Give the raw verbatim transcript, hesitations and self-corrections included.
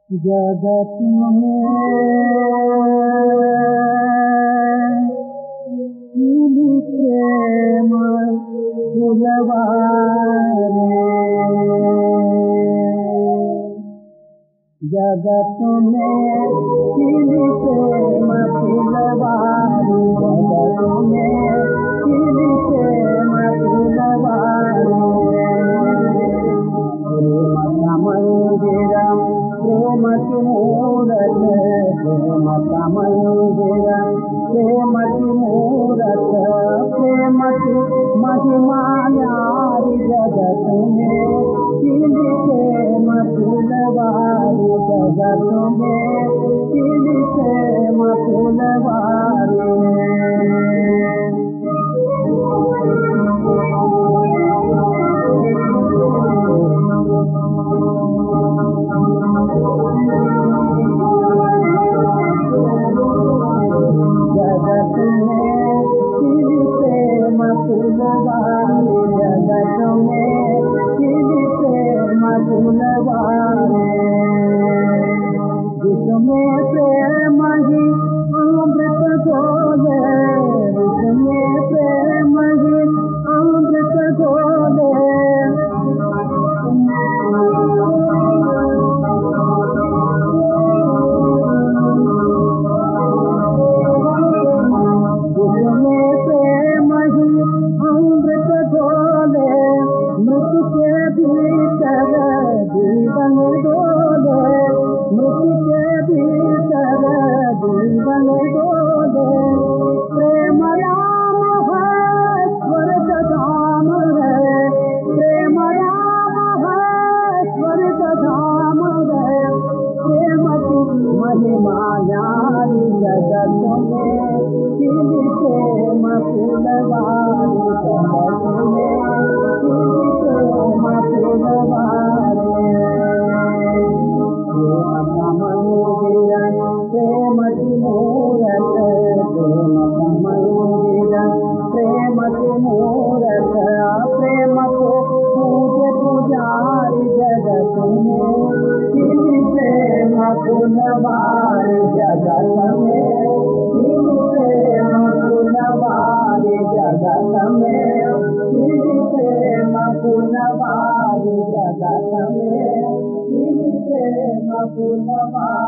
जगत में मिली प्रेम फुलवारे, जगत में मिली प्रेम फुलवारे, जगत में मिली प्रेम फुलवारे। प्रेम का मंदिर प्रेम की मूरत, प्रेम का मंदिर प्रेम की मूरत, प्रेम की महिमा न्यारी जगत में मिली प्रेम फुलवारी, जगत में मिली प्रेम फुलवारी। जगत में मिली प्रेम फुलवारी, जगत में मिली प्रेम फुलवारी। जिसमें प्रेम ही अमृत घोले, जिसमें प्रेम ही अमृत घोले। जीवन डोले, मृत्यु के भीतर जीवन डोले। प्रेम राम है स्वर्ग धाम है, प्रेम राम है स्वर्ग धाम है। प्रेम की महिमा न्यारी जगत में मिली प्रेम फुलवारी, जगत में मिली प्रेम फुलवारी। प्रेम का मंदिर प्रेम की मूरत, प्रेम का मंदिर प्रेम की मूरत, प्रेम को पूजे पुजारी जगत में मिली प्रेम फुलवारी, जगत में मिली प्रेम फुलवारी, जगत में मिली प्रेम फुलवारी, जगत में मिली प्रेम फुलवारी।